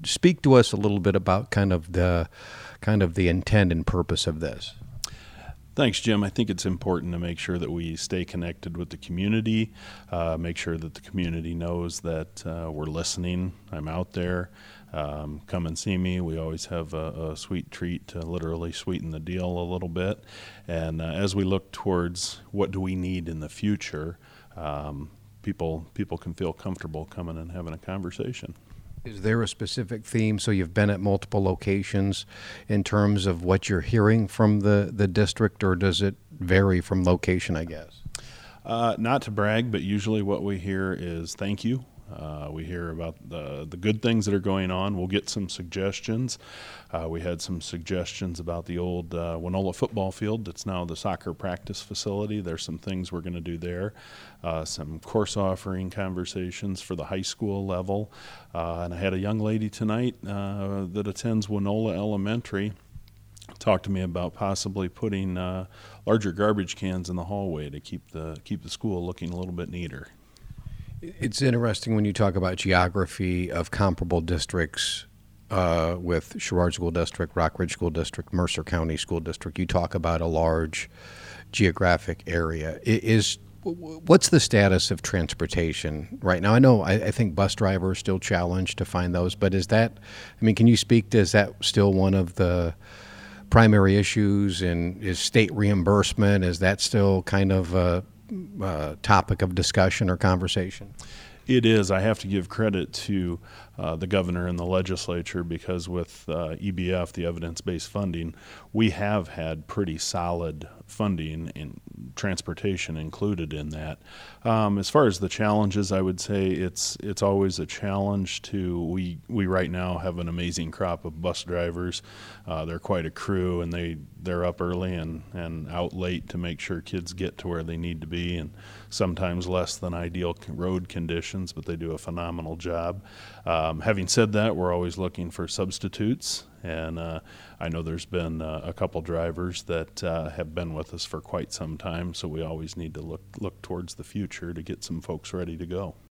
speak to us a little bit about kind of the intent and purpose of this? Thanks, Jim. I think it's important to make sure that we stay connected with the community, make sure that the community knows that we're listening. I'm out there. Come and see me. We always have a sweet treat to literally sweeten the deal a little bit. And as we look towards what do we need in the future, people can feel comfortable coming and having a conversation. Is there a specific theme? So you've been at multiple locations in terms of what you're hearing from the district, or does it vary from location, I guess? Not to brag, but usually what we hear is thank you. We hear about the good things that are going on. We'll get some suggestions. We had some suggestions about the old Winola football field that's now the soccer practice facility. There's some things we're going to do there. Some course offering conversations for the high school level. And I had a young lady tonight that attends Winola Elementary talk to me about possibly putting larger garbage cans in the hallway to keep the school looking a little bit neater. It's interesting when you talk about geography of comparable districts with Sherrard School District, Rockridge School District, Mercer County School District. You talk about a large geographic area. What's the status of transportation right now? I think bus drivers are still challenged to find those, but can you speak to, is that still one of the primary issues, and is state reimbursement, is that still kind of a topic of discussion or conversation? It is. I have to give credit to the governor and the legislature, because with EBF, the evidence-based funding, we have had pretty solid funding and transportation included in that. As far as the challenges, I would say it's always a challenge we right now have an amazing crop of bus drivers. They're quite a crew, and they're up early and out late to make sure kids get to where they need to be, and sometimes less than ideal road conditions, but they do a phenomenal job. Having said that, we're always looking for substitutes, and I know there's been a couple drivers that have been with us for quite some time, so we always need to look towards the future to get some folks ready to go.